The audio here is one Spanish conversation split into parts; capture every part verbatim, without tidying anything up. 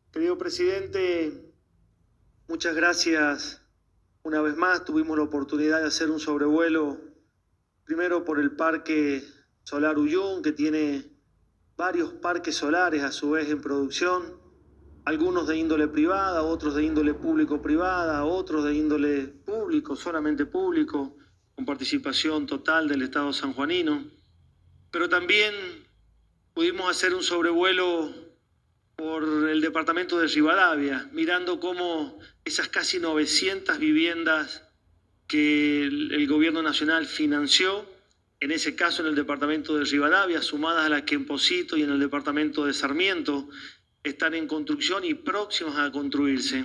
Querido presidente, muchas gracias. Una vez más tuvimos la oportunidad de hacer un sobrevuelo, primero por el Parque Solar Uyún, que tiene varios parques solares a su vez en producción, algunos de índole privada, otros de índole público-privada, otros de índole público, solamente público, con participación total del Estado sanjuanino. Pero también pudimos hacer un sobrevuelo por el departamento de Rivadavia, mirando cómo esas casi novecientas viviendas que el, el gobierno nacional financió, en ese caso en el departamento de Rivadavia, sumadas a las que en Pocito y en el departamento de Sarmiento, están en construcción y próximas a construirse.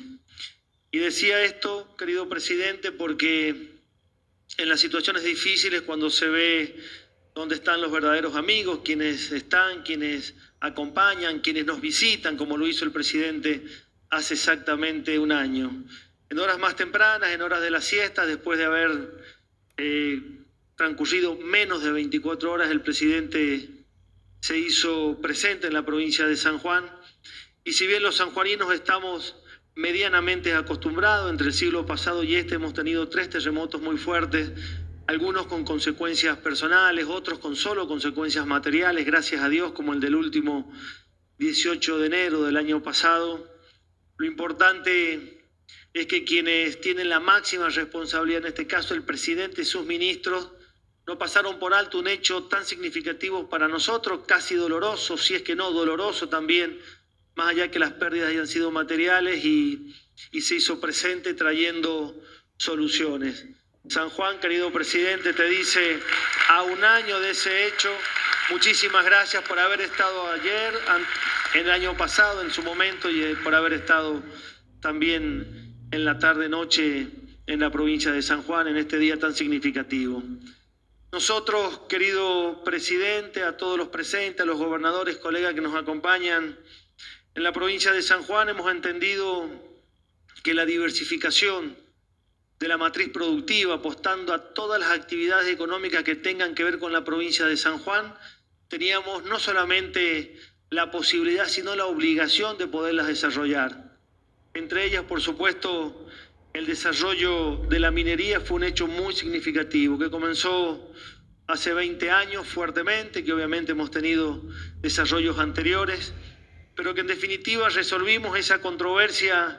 Y decía esto, querido presidente, porque en las situaciones difíciles, cuando se ve dónde están los verdaderos amigos, quienes están, quienes acompañan, quienes nos visitan, como lo hizo el presidente hace exactamente un año. En horas más tempranas, en horas de la siesta, después de haber eh, transcurrido menos de veinticuatro horas, el presidente se hizo presente en la provincia de San Juan. Y si bien los sanjuaninos estamos medianamente acostumbrados, entre el siglo pasado y este hemos tenido tres terremotos muy fuertes, algunos con consecuencias personales, otros con solo consecuencias materiales, gracias a Dios, como el del último dieciocho de enero del año pasado. Lo importante es que quienes tienen la máxima responsabilidad, en este caso el presidente y sus ministros, no pasaron por alto un hecho tan significativo para nosotros, casi doloroso, si es que no doloroso también, más allá que las pérdidas hayan sido materiales, y, y se hizo presente trayendo soluciones. San Juan, querido presidente, te dice a un año de ese hecho, muchísimas gracias por haber estado ayer, el año pasado, en su momento, y por haber estado también en la tarde-noche en la provincia de San Juan, en este día tan significativo. Nosotros, querido presidente, a todos los presentes, a los gobernadores, colegas que nos acompañan, en la provincia de San Juan hemos entendido que la diversificación de la matriz productiva, apostando a todas las actividades económicas que tengan que ver con la provincia de San Juan, teníamos no solamente la posibilidad, sino la obligación de poderlas desarrollar. Entre ellas, por supuesto, el desarrollo de la minería fue un hecho muy significativo, que comenzó hace veinte años fuertemente, que obviamente hemos tenido desarrollos anteriores, pero que en definitiva resolvimos esa controversia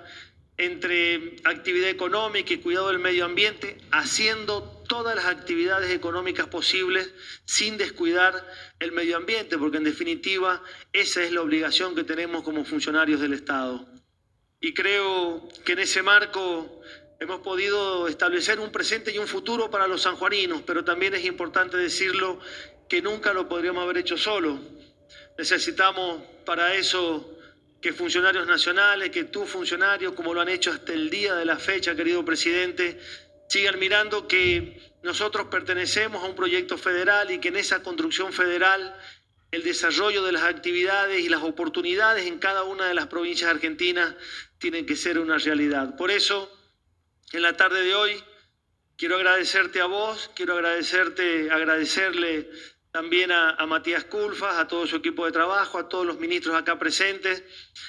entre actividad económica y cuidado del medio ambiente, haciendo todas las actividades económicas posibles sin descuidar el medio ambiente, porque en definitiva esa es la obligación que tenemos como funcionarios del Estado. Y creo que en ese marco hemos podido establecer un presente y un futuro para los sanjuaninos, pero también es importante decirlo que nunca lo podríamos haber hecho solo. Necesitamos para eso que funcionarios nacionales, que tú funcionarios, como lo han hecho hasta el día de la fecha, querido presidente, sigan mirando que nosotros pertenecemos a un proyecto federal y que en esa construcción federal el desarrollo de las actividades y las oportunidades en cada una de las provincias argentinas tienen que ser una realidad. Por eso, en la tarde de hoy, quiero agradecerte a vos, quiero agradecerte, agradecerle también a, a Matías Culfas, a todo su equipo de trabajo, a todos los ministros acá presentes,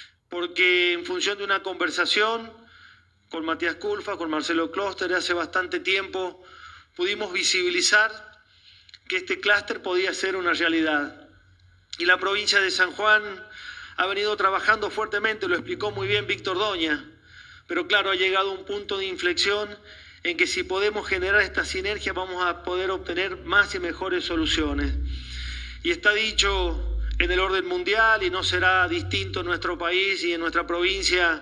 porque en función de una conversación con Matías Culfas, con Marcelo Clúster, hace bastante tiempo pudimos visibilizar que este clúster podía ser una realidad. Y la provincia de San Juan ha venido trabajando fuertemente, lo explicó muy bien Víctor Doña, pero claro, ha llegado un punto de inflexión en que si podemos generar esta sinergia vamos a poder obtener más y mejores soluciones. Y está dicho en el orden mundial, y no será distinto en nuestro país y en nuestra provincia,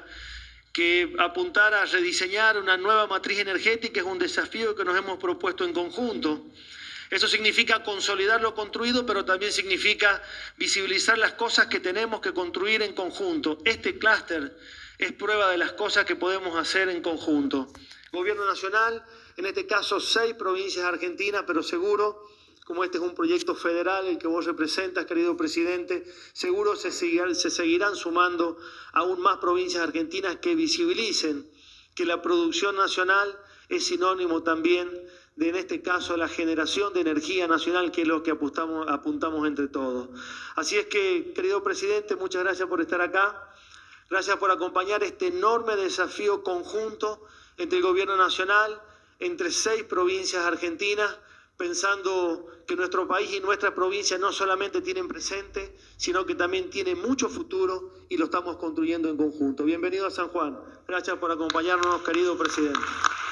que apuntar a rediseñar una nueva matriz energética es un desafío que nos hemos propuesto en conjunto. Eso significa consolidar lo construido, pero también significa visibilizar las cosas que tenemos que construir en conjunto. Este clúster es prueba de las cosas que podemos hacer en conjunto. Gobierno nacional, en este caso seis provincias argentinas, pero seguro, como este es un proyecto federal el que vos representas, querido presidente, seguro se seguirán, se seguirán sumando aún más provincias argentinas que visibilicen que la producción nacional es sinónimo también de, en este caso, la generación de energía nacional, que es lo que apuntamos, apuntamos entre todos. Así es que, querido presidente, muchas gracias por estar acá. Gracias por acompañar este enorme desafío conjunto entre el Gobierno Nacional, entre seis provincias argentinas, pensando que nuestro país y nuestra provincia no solamente tienen presente, sino que también tienen mucho futuro y lo estamos construyendo en conjunto. Bienvenido a San Juan. Gracias por acompañarnos, querido presidente.